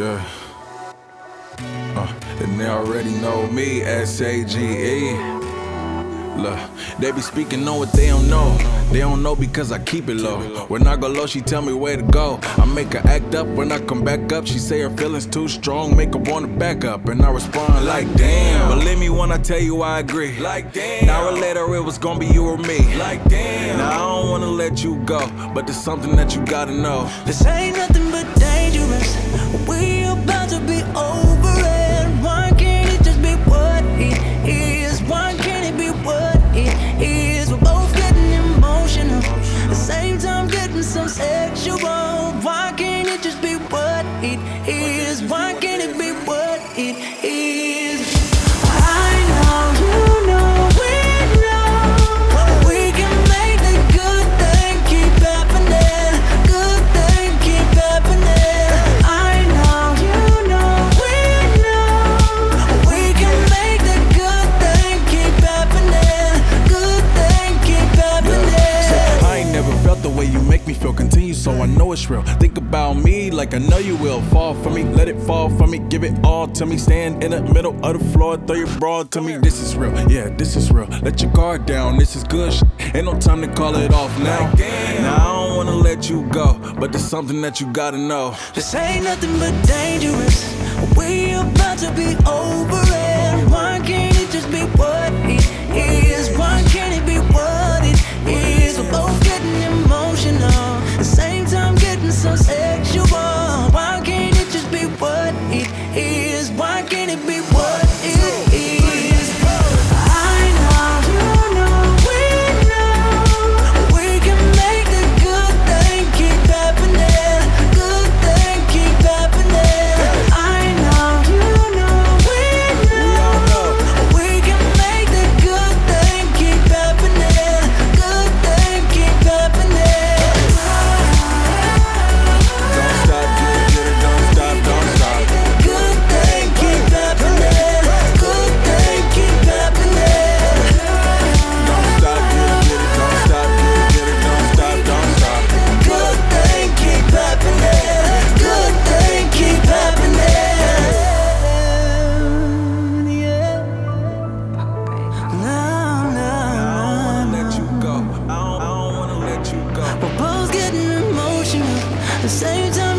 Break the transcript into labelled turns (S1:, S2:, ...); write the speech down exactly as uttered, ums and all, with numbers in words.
S1: Yeah. Uh, and they already know me, S A G E. Look, they be speaking on what they don't know. They don't know because I keep it low. When I go low, she tell me where to go. I make her act up. When I come back up, she say her feelings too strong, make her wanna back up. And I respond like damn. Believe me when I tell you I agree. Like damn. An hour later it was gonna be you or me. Like damn. Now I don't wanna let you go, but there's something that you gotta know.
S2: This ain't nothing but dangerous. We about to be over it. Why can't it just be what it is? Why can't it be what it is? We're both getting emotional, at the same time getting some sexual. Why can't it just be what it is? Why can't it be what it is? I know, you know, we know we can make the good thing keep happening. Good thing keep happening. I know, you know, we know we can make the good thing keep happening. Good thing keep happening.
S1: I ain't never felt the way you make me feel. Continue so I know it's real. Think about me like I know you will. Fall for me, let it fall for me. Give it all to me. Stand in the middle of the floor, throw your broad to me. This is real, yeah, this is real. Let your guard down, this is good shit. Ain't no time to call it off now. Now I don't wanna let you go, but there's something that you gotta know.
S2: This ain't nothing but dangerous. We about to be over it. Why can't it just be what it is? Why can't it be what it is? We're both getting emotional, at the same time getting so sexual. Why can't it just be what it is? Why can't it be what it is? I know, you know, we know we can make the good thing keep happening. Good thing keep happening. I know, you know, we know we can make the good thing keep happening. Good thing keep happening.
S1: Don't stop, get it, get it, don't stop, don't stop.
S2: Good thing keep happening. Good thing keep happening.
S1: Don't stop, get it, get it, don't stop, get it, get it, don't stop, don't stop.
S2: Good thing keep happening. Good thing keep happening. Yeah. No, no,
S1: Let you go. I don't, I don't wanna let you go.
S2: we're both getting emotional, at the same time